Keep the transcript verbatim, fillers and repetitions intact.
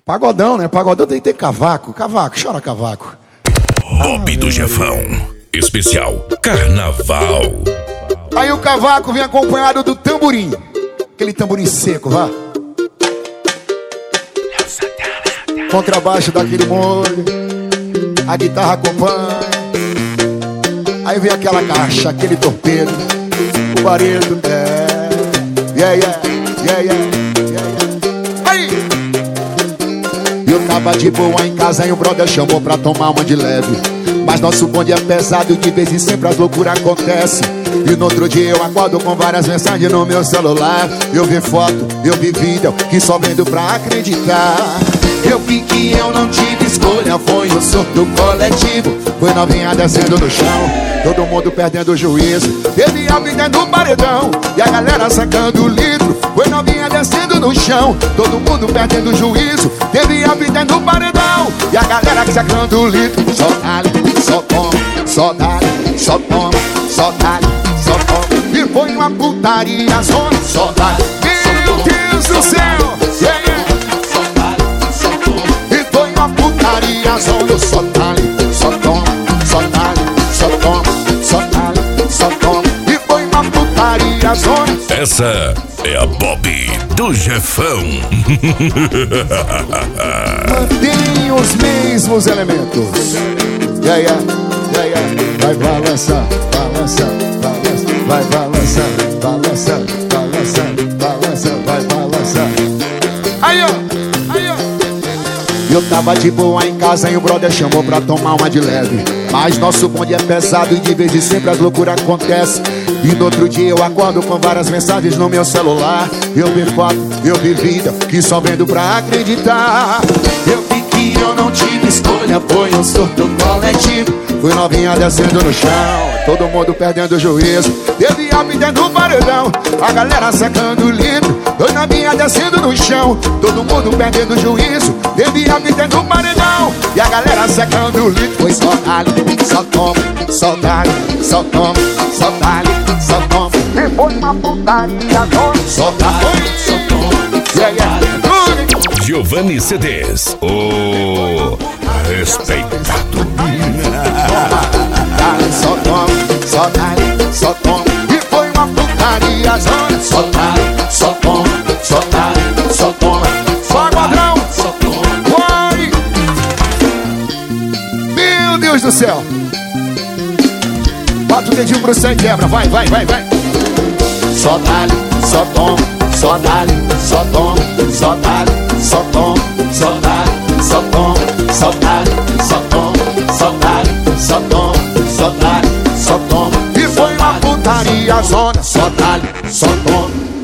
Pagodão, né? Pagodão tem que ter cavaco. Cavaco, chora cavaco. Bob ah, do Jefão. Especial Carnaval. Aí o cavaco vem acompanhado do tamborim. Aquele tamborim seco, vá. Contrabaixo daquele molho. A guitarra acompanha. Aí vem aquela caixa, aquele torpedo. O barulho, é. Yeah, yeah, yeah, yeah, yeah, yeah. Aí! Eu tava de boa em casa e o brother chamou pra tomar uma de leve. Mas nosso bonde é pesado e de vez em sempre as loucuras acontecem. E no outro dia eu acordo com várias mensagens no meu celular. Eu vi foto, eu vi vídeo, que só vendo pra acreditar. Eu vi que eu não tive escolha, foi o surto coletivo. Foi novinha descendo no chão, todo mundo perdendo o juízo. Teve a vida no paredão e a galera sacando o litro. Foi novinha descendo no chão, todo mundo perdendo o juízo. Teve a vida no paredão e a galera sacando o litro. Só dá-lhe, só toma, só dá-lhe, só toma, só dá-lhe, só toma. E foi uma putaria zona, só dá-lhe. Meu Deus do céu, yeah, yeah. E foi uma putaria zona, só dá-lhe, só toma, só dá-lhe, só toma, só dá-lhe, só toma. E foi uma putaria zona. Essa é a Bob do Jefão. Mantém os mesmos elementos. Yeah, yeah, yeah, yeah. Vai balançar, balança, balança. Vai balançar, balança, balança, balança. Vai balançar. Aí, ó, aí, ó. Eu tava de boa em casa e o brother chamou pra tomar uma de leve. Mas nosso bonde é pesado e de vez em sempre as loucuras acontecem. E no outro dia eu acordo com várias mensagens no meu celular. Eu vi foto, eu vi vida, que só vendo pra acreditar. Eu vi que eu não tive escolha, foi um surto coletivo. Fui novinha descendo no chão, todo mundo perdendo o juízo. Teve a vida no paredão, a galera sacando o litro. Foi novinha descendo no chão, todo mundo perdendo o juízo. Teve a vida no paredão e a galera sacando o litro. Foi só dá-lhe, só toma, só dá-lhe, só toma, só dá-lhe, só toma. E foi uma putaria zona, só dá-lhe, só toma, yeah, yeah. Giovanni C Ds, o respeitado. Dá-lhe, só toma, só dá-lhe, só toma. E foi uma putaria zona, só dá-lhe, só toma, só dá-lhe, só toma. Só padrão, só toma. Vai! Meu Deus do céu! Bota o dedinho pro céu e quebra, vai, vai, vai, vai. Só dá-lhe, só toma, só dá-lhe, só toma, só dá-lhe, só toma, só dá-lhe, só toma, só dá-lhe, só toma, só dá-lhe, só toma, só dá-lhe, só toma. E foi uma putaria zona, só dá-lhe, só toma.